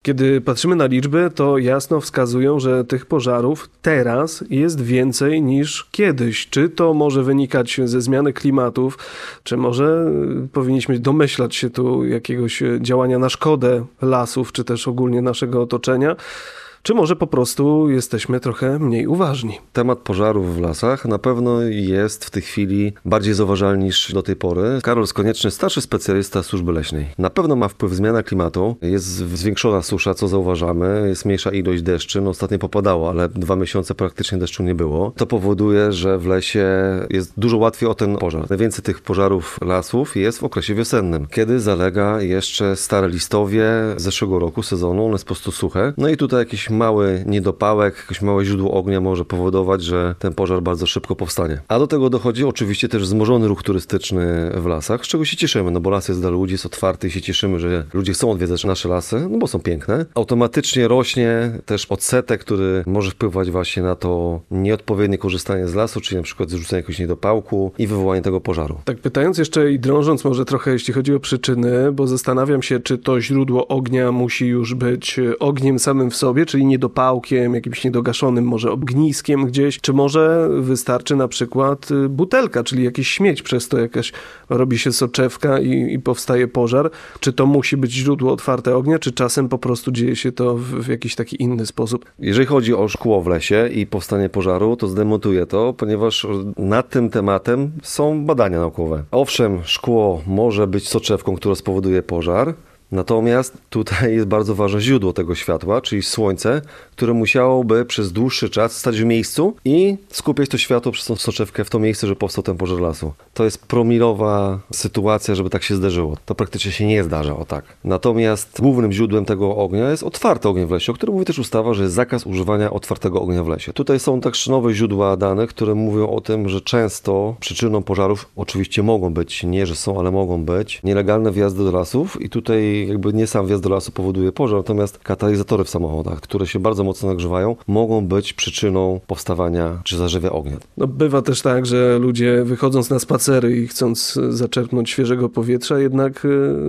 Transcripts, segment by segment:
Kiedy patrzymy na liczby, to jasno wskazują, że tych pożarów teraz jest więcej niż kiedyś. Czy to może wynikać ze zmiany klimatów, czy może powinniśmy domyślać się tu jakiegoś działania na szkodę lasów, czy też ogólnie naszego otoczenia? Czy może po prostu jesteśmy trochę mniej uważni? Temat pożarów w lasach na pewno jest w tej chwili bardziej zauważalny niż do tej pory. Karol Konieczny, starszy specjalista służby leśnej. Na pewno ma wpływ zmiana klimatu, jest zwiększona susza, co zauważamy, jest mniejsza ilość deszczy. No, ostatnio popadało, ale 2 miesiące praktycznie deszczu nie było. To powoduje, że w lesie jest dużo łatwiej o ten pożar. Najwięcej tych pożarów lasów jest w okresie wiosennym, kiedy zalega jeszcze stare listowie z zeszłego roku, sezonu, one jest po prostu suche. No i tutaj jakiś mały niedopałek, jakieś małe źródło ognia może powodować, że ten pożar bardzo szybko powstanie. A do tego dochodzi oczywiście też wzmożony ruch turystyczny w lasach, z czego się cieszymy, no bo las jest dla ludzi, jest otwarty i się cieszymy, że ludzie chcą odwiedzać nasze lasy, no bo są piękne. Automatycznie rośnie też odsetek, który może wpływać właśnie na to nieodpowiednie korzystanie z lasu, czyli na przykład zrzucenie jakiegoś niedopałku i wywołanie tego pożaru. Tak pytając jeszcze i drążąc może trochę, jeśli chodzi o przyczyny, bo zastanawiam się, czy to źródło ognia musi już być ogniem samym w sobie, czyli niedopałkiem, jakimś niedogaszonym może ogniskiem gdzieś, czy może wystarczy na przykład butelka, czyli jakiś śmieć, przez to jakaś robi się soczewka i powstaje pożar. Czy to musi być źródło otwarte ognia, czy czasem po prostu dzieje się to w jakiś taki inny sposób? Jeżeli chodzi o szkło w lesie i powstanie pożaru, to zdemontuję to, ponieważ nad tym tematem są badania naukowe. Owszem, szkło może być soczewką, która spowoduje pożar, natomiast tutaj jest bardzo ważne źródło tego światła, czyli słońce, które musiałoby przez dłuższy czas stać w miejscu i skupiać to światło przez tą soczewkę w to miejsce, żeby powstał ten pożar lasu. To jest promilowa sytuacja, żeby tak się zdarzyło. To praktycznie się nie zdarza, o tak. Natomiast głównym źródłem tego ognia jest otwarty ogień w lesie, o którym mówi też ustawa, że jest zakaz używania otwartego ognia w lesie. Tutaj są też nowe źródła danych, które mówią o tym, że często przyczyną pożarów, oczywiście mogą być, nie że są, ale mogą być, nielegalne wjazdy do lasów i tutaj jakby nie sam wjazd do lasu powoduje pożar, natomiast katalizatory w samochodach, które się bardzo mocno nagrzewają, mogą być przyczyną powstawania czy zażywia ognia. No, bywa też tak, że ludzie wychodząc na spacery i chcąc zaczerpnąć świeżego powietrza, jednak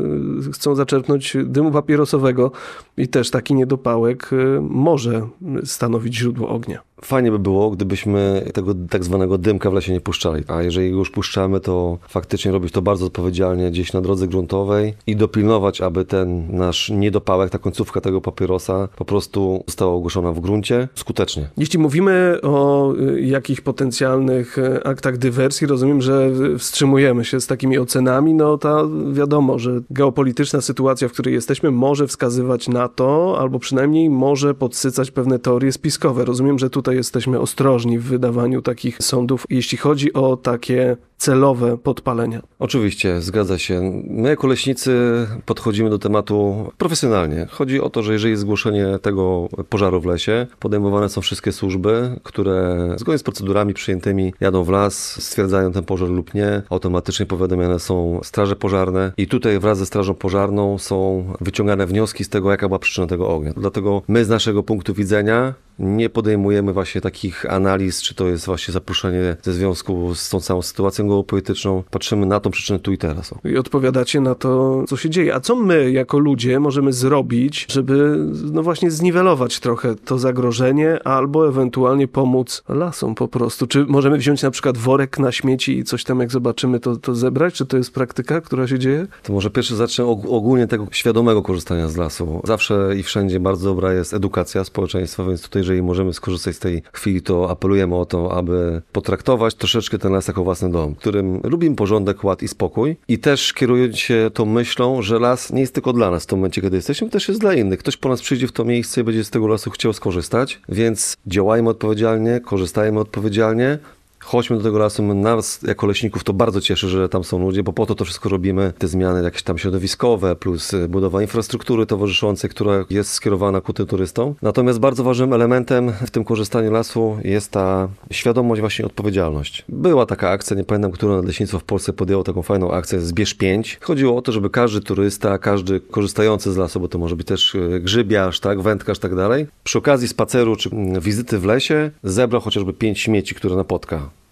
chcą zaczerpnąć dymu papierosowego i też taki niedopałek może stanowić źródło ognia. Fajnie by było, gdybyśmy tego tak zwanego dymka w lesie nie puszczali. A jeżeli go już puszczamy, to faktycznie robić to bardzo odpowiedzialnie gdzieś na drodze gruntowej i dopilnować, aby ten nasz niedopałek, ta końcówka tego papierosa po prostu została ogłoszona w gruncie skutecznie. Jeśli mówimy o jakich potencjalnych aktach dywersji, rozumiem, że wstrzymujemy się z takimi ocenami. No ta wiadomo, że geopolityczna sytuacja, w której jesteśmy, może wskazywać na to, albo przynajmniej może podsycać pewne teorie spiskowe. Rozumiem, że tutaj jesteśmy ostrożni w wydawaniu takich sądów, jeśli chodzi o takie celowe podpalenia. Oczywiście, zgadza się. My jako leśnicy podchodzimy do tematu profesjonalnie. Chodzi o to, że jeżeli jest zgłoszenie tego pożaru w lesie, podejmowane są wszystkie służby, które zgodnie z procedurami przyjętymi jadą w las, stwierdzają ten pożar lub nie. Automatycznie powiadamiane są straże pożarne i tutaj wraz ze strażą pożarną są wyciągane wnioski z tego, jaka była przyczyna tego ognia. Dlatego my z naszego punktu widzenia nie podejmujemy właśnie takich analiz, czy to jest właśnie zaproszenie ze związku z tą całą sytuacją geopolityczną. Patrzymy na tą przyczynę tu i teraz. I odpowiadacie na to, co się dzieje. A co my jako ludzie możemy zrobić, żeby no właśnie zniwelować trochę to zagrożenie, albo ewentualnie pomóc lasom po prostu? Czy możemy wziąć na przykład worek na śmieci i coś tam jak zobaczymy to zebrać? Czy to jest praktyka, która się dzieje? To może pierwszy zacznę ogólnie tego świadomego korzystania z lasu. Zawsze i wszędzie bardzo dobra jest edukacja społeczeństwa, więc tutaj jeżeli możemy skorzystać z tej chwili, to apelujemy o to, aby potraktować troszeczkę ten las jako własny dom, w którym lubimy porządek, ład i spokój i też kierując się tą myślą, że las nie jest tylko dla nas w tym momencie, kiedy jesteśmy, też jest dla innych. Ktoś po nas przyjdzie w to miejsce i będzie z tego lasu chciał skorzystać, więc działajmy odpowiedzialnie, korzystajmy odpowiedzialnie. Chodźmy do tego lasu, nas jako leśników to bardzo cieszy, że tam są ludzie, bo po to wszystko robimy, te zmiany jakieś tam środowiskowe, plus budowa infrastruktury towarzyszącej, która jest skierowana ku tym turystom. Natomiast bardzo ważnym elementem w tym korzystaniu lasu jest ta świadomość, właśnie odpowiedzialność. Była taka akcja, nie pamiętam, która Nadleśnictwo w Polsce podjęło taką fajną akcję Zbierz 5. Chodziło o to, żeby każdy turysta, każdy korzystający z lasu, bo to może być też grzybiarz, tak, wędkarz, tak dalej, przy okazji spaceru czy wizyty w lesie zebrał chociażby 5 śmieci, które napotka.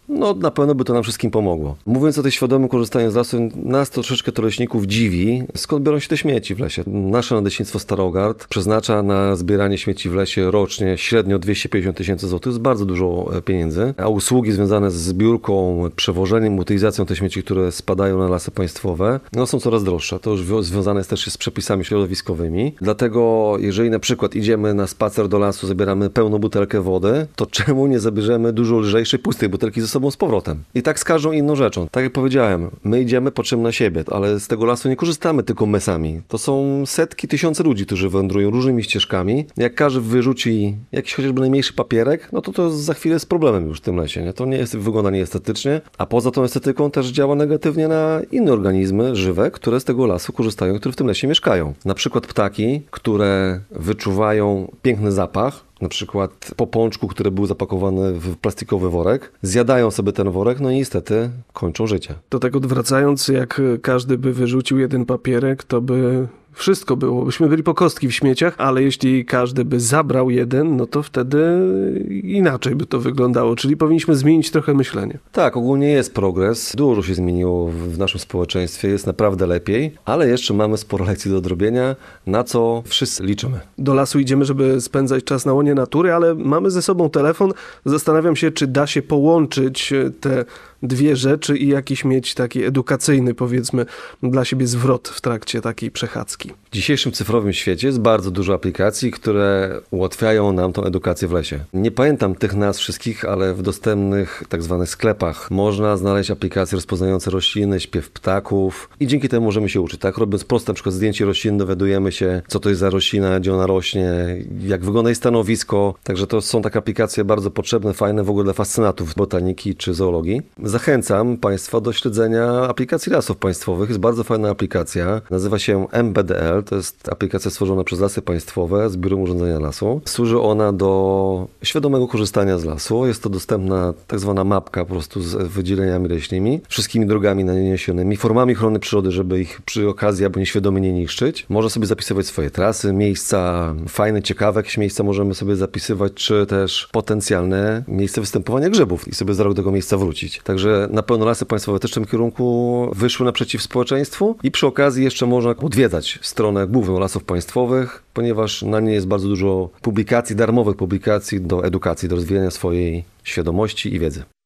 No na pewno by to nam wszystkim pomogło. Mówiąc o tej świadomym korzystaniu z lasu, nas troszeczkę to leśników dziwi, skąd biorą się te śmieci w lesie. Nasze Nadleśnictwo Starogard przeznacza na zbieranie śmieci w lesie rocznie średnio 250 tysięcy złotych. To jest bardzo dużo pieniędzy, a usługi związane z zbiórką, przewożeniem, utylizacją tych śmieci, które spadają na lasy państwowe, no są coraz droższe. To już związane jest też z przepisami środowiskowymi. Dlatego jeżeli na przykład idziemy na spacer do lasu, zabieramy pełną butelkę wody, to czemu nie zabierzemy dużo lżejszej, pustej butelki ze sobą z powrotem? I tak z każdą inną rzeczą. Tak jak powiedziałem, my idziemy po czym na siebie, ale z tego lasu nie korzystamy tylko my sami. To są setki, tysiące ludzi, którzy wędrują różnymi ścieżkami. Jak każdy wyrzuci jakiś chociażby najmniejszy papierek, no to za chwilę jest problemem już w tym lesie. Nie? To nie jest, wygląda nieestetycznie, a poza tą estetyką też działa negatywnie na inne organizmy żywe, które z tego lasu korzystają, które w tym lesie mieszkają. Na przykład ptaki, które wyczuwają piękny zapach, na przykład po pączku, który był zapakowany w plastikowy worek, zjadają sobie ten worek, no i niestety kończą życie. To tak odwracając, jak każdy by wyrzucił jeden papierek, to by wszystko było. Byśmy byli po kostki w śmieciach, ale jeśli każdy by zabrał jeden, no to wtedy inaczej by to wyglądało. Czyli powinniśmy zmienić trochę myślenie. Tak, ogólnie jest progres. Dużo się zmieniło w naszym społeczeństwie. Jest naprawdę lepiej, ale jeszcze mamy sporo lekcji do odrobienia, na co wszyscy liczymy. Do lasu idziemy, żeby spędzać czas na łonie natury, ale mamy ze sobą telefon. Zastanawiam się, czy da się połączyć te dwie rzeczy i jakiś mieć taki edukacyjny, powiedzmy, dla siebie zwrot w trakcie takiej przechadzki. W dzisiejszym cyfrowym świecie jest bardzo dużo aplikacji, które ułatwiają nam tą edukację w lesie. Nie pamiętam tych nazw wszystkich, ale w dostępnych tak zwanych sklepach można znaleźć aplikacje rozpoznające rośliny, śpiew ptaków i dzięki temu możemy się uczyć. Tak, robiąc proste na przykład zdjęcie rośliny, dowiadujemy się, co to jest za roślina, gdzie ona rośnie, jak wygląda jej stanowisko. Także to są takie aplikacje bardzo potrzebne, fajne w ogóle dla fascynatów botaniki czy zoologii. Zachęcam Państwa do śledzenia aplikacji Lasów Państwowych. Jest bardzo fajna aplikacja. Nazywa się MBDL. To jest aplikacja stworzona przez Lasy Państwowe z Biurem Urządzenia Lasu. Służy ona do świadomego korzystania z lasu. Jest to dostępna tak zwana mapka po prostu z wydzieleniami leśnymi, wszystkimi drogami naniesionymi, formami ochrony przyrody, żeby ich przy okazji albo nieświadomie nie niszczyć. Można sobie zapisywać swoje trasy, miejsca, fajne, ciekawe jakieś miejsca możemy sobie zapisywać, czy też potencjalne miejsce występowania grzybów i sobie za rok do tego miejsca wrócić. Także na pewno Lasy Państwowe też w tym kierunku wyszły naprzeciw społeczeństwu i przy okazji jeszcze można odwiedzać stronę główną Lasów Państwowych, ponieważ na niej jest bardzo dużo publikacji, darmowych publikacji do edukacji, do rozwijania swojej świadomości i wiedzy.